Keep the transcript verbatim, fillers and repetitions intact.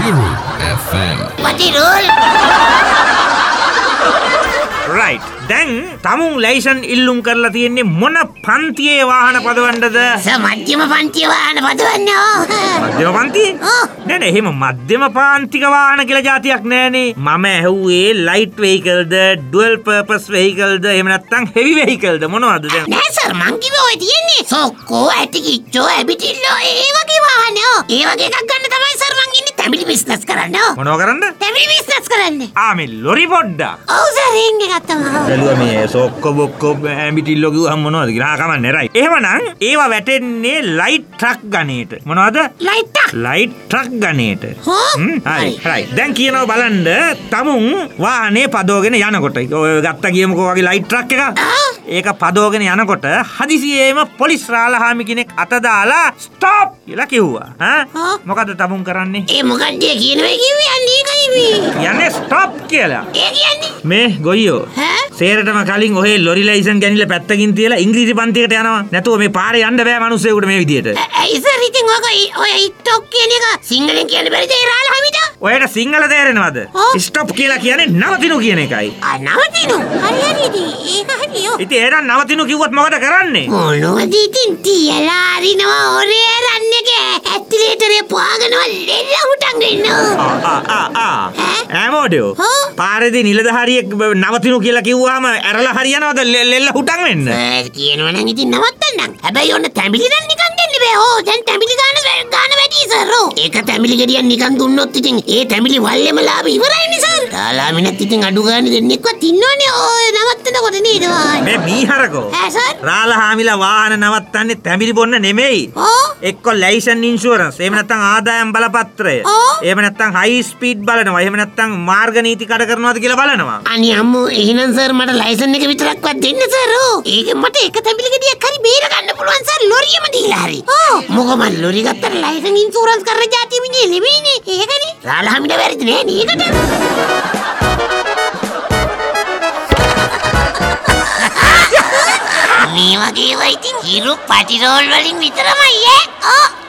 Patirool F M. Patirool. Right. දැන් තමුන් licence ඉල්ලුම් කරලා තියෙන්නේ මොන පන්තියේ වාහන පදවන්නද? සර් මධ්‍යම පන්තියේ වාහන පදවන්නේ. මධ්‍යම පන්තියේ? නෑ නෑ එහෙම මධ්‍යම පාන්තික වාහන කියලා જાතියක් නෑනේ. මම ඇහුවේ ලයිට් වෙහිකල්ද, ඩුවල් පර්පස් වෙහිකල්ද, එහෙම නැත්නම් හෙවි වෙහිකල්ද මොනවද දැන්? නෑ සර් මං කිව්වේ ඔය තියෙන්නේ සොක්කෝ, ඇටිකිච්චෝ, ඇබිටිල්ලෝ ඒ වගේ වාහන. ඒ වගේ එකක් ගන්න තමයි සර් මං ඉන්නේ තැඹිලි බිස්නස් කරන්න. මොනව කරන්න? තැඹිලි බිස්නස් කරන්න. ආ මේ ලොරි පොඩ්ඩක්. ඔව් සර් රින්ග් එකක් තමයි. බැලුවා මේ සොක්කෝ බොක්කෝ ඇඹිටිල්ලෝ කිව්වහම මොනවද කියලා. ආ කමන්නේ රයි. එහෙමනම් ඒවා වැටෙන්නේ ලයිට් ට්‍රක් ගණේට. මොනවද? Light truck. ලයිට් ට්‍රක් ගණේට. හ්ම් හරි හරි. දැන් කියනවා බලන්න තමුන් වාහනේ පදවගෙන යනකොට ඔය ගත්ත ගියමුකෝ වගේ ලයිට් ට්‍රක් එක. ඒක පදවගෙන යනකොට හදිසියෙම පොලිස් රාලහාමි කෙනෙක් අත දාලා ස්ටොප් කියලා කිව්වා. හා මොකද තමුන් කරන්නේ? ඒ මොකක්ද කියනවා කිව්වේ අන්නේ එකයි මේ. යන්නේ ස්ටොප් කියලා. ඒ කියන්නේ මේ ගොයියෝ සේරටම කලින් ඔහේ ලොරි ලයිසන් ගැනිලා පැත්තකින් තියලා ඉංග්‍රීසි පන්තියකට යනවා. නැතුව මේ පාරේ යන්න බෑ මිනිස්සුෙකුට මේ විදියට. ඒ සර් ඉතින් ඔක ඔය ටොක් කියන එක සිංහලෙන් කියන්න බැරිද ඒ රාලහාමිට? ඔයාට සිංහල තේරෙනවද? ස්ටොප් කියලා කියන්නේ නවතිනු කියන එකයි. ආ නවතිනු. හරි හරි ඉතින් ඒක හරියෝ. ඉතින් එහෙනම් නවතිනු කිව්වොත් මොකද කරන්නේ? මොනවද ඉතින් තියලා අරිනවා ඔරේ රන් එක ඇක්ටිලේටරේ පාගනවා ලෙල්ල හුටන් දෙනවා. ආ ආ ආ ඇමෝඩියෝ පාරේදී නිලධාරියෙක් නවතිනු කියලා කිව්වම ඇරලා හරියනවද ලෙල්ල හුටන් වෙන්න? සර් කියනවනම් ඉතින් නවත්තන්නම්. හැබැයි ඔන්න තැඹිලි නම් නිකන් දෙන්න බෑ. ඕ දැන් තැඹිලි ගාන ගාන වැඩි සර්. ඕ ඒක තැඹිලි ගෙඩියක් නිකන් දුන්නොත් ඉතින් ඒ තැඹිලි වල්ලෙම ලාභ ඉවරයිනේ සර්. රාලහාමිනත් ඉතින් අඩු ගානේ දෙන්නෙක්වත් ඉන්නවනේ ඔය නවත්තනකොට නේද වාහනේ. මේ මීහරකෝ. ඈ සර්. රාලහාමිලා වාහන නවත්තන්නේ තැඹිලි බොන්න නෙමෙයි. ඕ එක්ක ලයිසන් ඉන්ෂුරන්ස්, එහෙම නැත්නම් ආදායම් බලපත්‍රය, එහෙම නැත්නම් හයි ස්පීඩ් බලනවා, එහෙම නැත්නම් මාර්ග නීති කඩ කරනවාද කියලා බලනවා. අනේ අම්මෝ එහෙනම් සර් මට ලයිසන් එක විතරක්වත් දෙන්න සර්. ඕ ඒක මට එක තැඹිලි ගෙඩියක් හරි බේර ගන්න පුළුවන් සර් ලොරියම දීලා හරි. ඕ මොකද මම ලොරි ගත්තට ලයිසන් ඉන්ෂුරන්ස් කරලා જાතිය මිනිහ නෙමෙයිනේ. ඒකනේ රාලහාමිට වැරදි නෑ නේකට. මේ වගේ වයිතින් හිරු පටිරෝල් වලින් විතරමයි ඈ. ඔව්